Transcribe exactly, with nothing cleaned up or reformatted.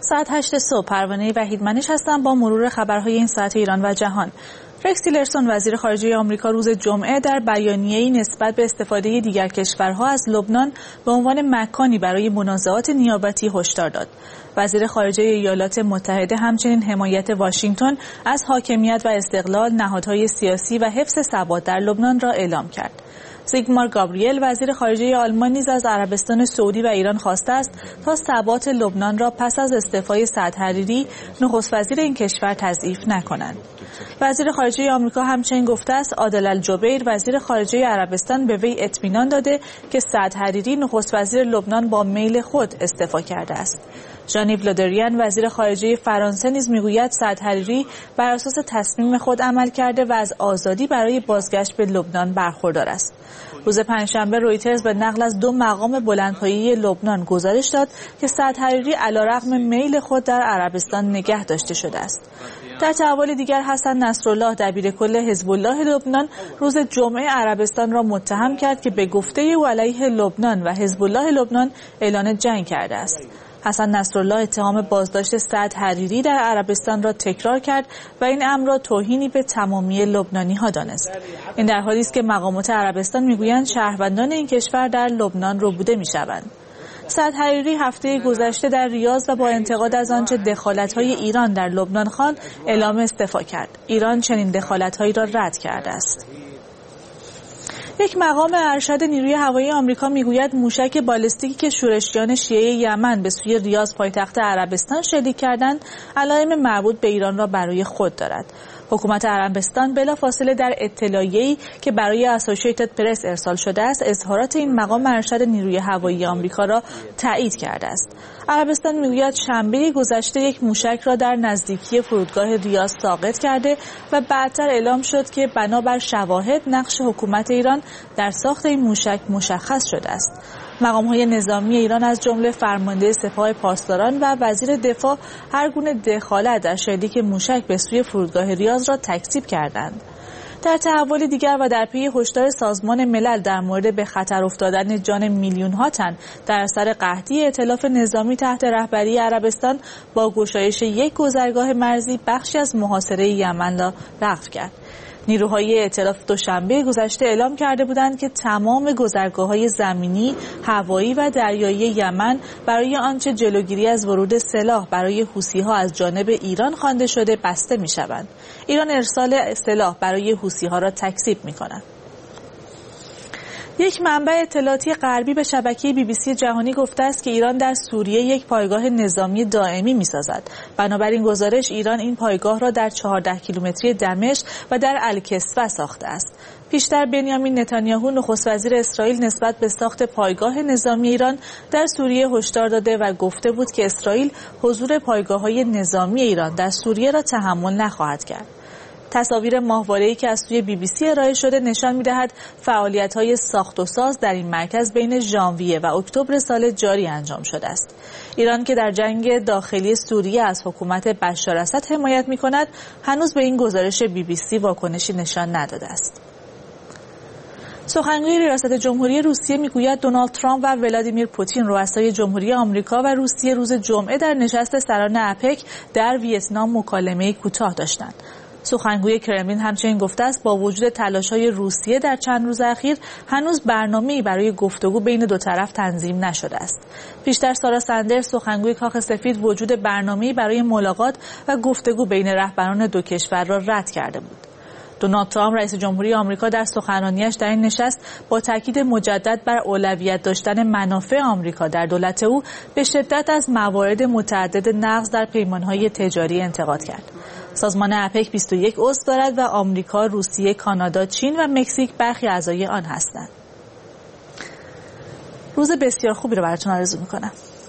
ساعت هشت صبح پروانه وحیدمنش هستم با مرور خبرهای این ساعت ایران و جهان. رکس تیلرسون وزیر خارجه آمریکا روز جمعه در بیانیه‌ای نسبت به استفاده دیگر کشورها از لبنان به عنوان مکانی برای منازعات نیابتی هشدار داد. وزیر خارجه ایالات متحده همچنین حمایت واشنگتن از حاکمیت و استقلال نهادهای سیاسی و حفظ ثبات در لبنان را اعلام کرد. سیگمار گابریل وزیر خارجه آلمان نیز از عربستان سعودی و ایران خواسته است تا ثبات لبنان را پس از استعفای سعد حریری نخست وزیر این کشور تضعیف نکنند. وزیر خارجه آمریکا همچنین گفته است عادل الجبیر وزیر خارجه عربستان به وی اطمینان داده که سعد حریری نخست وزیر لبنان با میل خود استعفا کرده است. ژان-ایو لودریان وزیر خارجه فرانسه نیز میگوید سعد حریری بر اساس تصمیم خود عمل کرده و از آزادی برای بازگشت به لبنان برخوردار است. روز پنجشنبه رویترز به نقل از دو مقام بلندپایه‌ای لبنان گزارش داد که سعد حریری علیرغم میل خود در عربستان نگه داشته شده است. در تحول دیگر حسن نصرالله دبیرکل حزب الله لبنان روز جمعه عربستان را متهم کرد که به گفته او علیه لبنان و حزب الله لبنان اعلان جنگ کرده است. حسن نصرالله اتهام بازداشت سعد حریری در عربستان را تکرار کرد و این امر را توهینی به تمامی لبنانی‌ها دانست. این در حالی است که مقامات عربستان میگویند شهروندان این کشور در لبنان ربوده میشوند. سعد حریری هفته گذشته در ریاض و با انتقاد از آنچه دخالت‌های ایران در لبنان خواند اعلام استعفا کرد. ایران چنین دخالت‌هایی را رد کرده است. یک مقام ارشد نیروی هوایی آمریکا میگوید موشک بالستیکی که شورشیان شیعه یمن به سوی ریاض پایتخت عربستان شلیک کردند علائم مربوط به ایران را برای خود دارد. حکومت عربستان بلافاصله در اطلاعیه‌ای که برای اسوسییتد پرس ارسال شده است اظهارات این مقام ارشد نیروی هوایی آمریکا را تایید کرده است. عربستان میگوید شنبه گذشته یک موشک را در نزدیکی فرودگاه ریاض ساقط کرده و بعدتر اعلام شد که بنابر شواهد نقش حکومت ایران در ساخت این موشک مشخص شده است. مقام‌های نظامی ایران از جمله فرمانده سپاه پاسداران و وزیر دفاع هر گونه دخالت در شلیک موشک به سوی فرودگاه ریاض را تکذیب کردند. در تحول دیگر و در پی هشدار سازمان ملل در مورد به خطر افتادن جان میلیون‌ها تن در اثر قحطی ائتلاف نظامی تحت رهبری عربستان با گشایش یک گذرگاه مرزی بخشی از محاصره یمن را لغو کرد. نیروهای ائتلاف دوشنبه گذشته اعلام کرده بودند که تمام گذرگاه‌های زمینی، هوایی و دریایی یمن برای آنچه جلوگیری از ورود سلاح برای حوثی‌ها از جانب ایران خوانده شده بسته می‌شوند. ایران ارسال سلاح برای حوثی‌ها را تکذیب می‌کند. یک منبع اطلاعاتی غربی به شبکه بی بی سی جهانی گفته است که ایران در سوریه یک پایگاه نظامی دائمی می‌سازد. بنابراین گزارش ایران این پایگاه را در چهارده کیلومتری دمشق و در الکسوه ساخته است. پیشتر بنیامین نتانیاهو نخست وزیر اسرائیل نسبت به ساخت پایگاه نظامی ایران در سوریه هشدار داده و گفته بود که اسرائیل حضور پایگاه‌های نظامی ایران در سوریه را تحمل نخواهد کرد. تصاویر ماهواره‌ای که از سوی بی بی سی ارائه شده نشان می‌دهد فعالیت‌های ساخت و ساز در این مرکز بین ژانویه و اکتبر سال جاری انجام شده است. ایران که در جنگ داخلی سوریه از حکومت بشار اسد حمایت می‌کند، هنوز به این گزارش بی بی سی واکنشی نشان نداده است. سخنگوی ریاست جمهوری روسیه میگوید دونالد ترامپ و ولادیمیر پوتین رؤسای جمهوری آمریکا و روسیه روز جمعه در نشست سران اپک در ویتنام مکالمه کوتاه داشتند. سخنگوی کرملین همچنین گفته است با وجود تلاش‌های روسیه در چند روز اخیر هنوز برنامه‌ای برای گفتگو بین دو طرف تنظیم نشده است. پیشتر سارا سندرز سخنگوی کاخ سفید وجود برنامه‌ای برای ملاقات و گفتگو بین رهبران دو کشور را رد کرده بود. دونالد ترامپ رئیس جمهوری آمریکا در سخنرانیش در این نشست با تاکید مجدد بر اولویت داشتن منافع آمریکا در دولت او به شدت از موارد متعدد نقض در پیمان‌های تجاری انتقاد کرد. سازمان اپک بیست و یک عضو دارد و آمریکا، روسیه، کانادا، چین و مکزیک برخی اعضای آن هستند. روز بسیار خوبی رو براتون آرزو می‌کنم.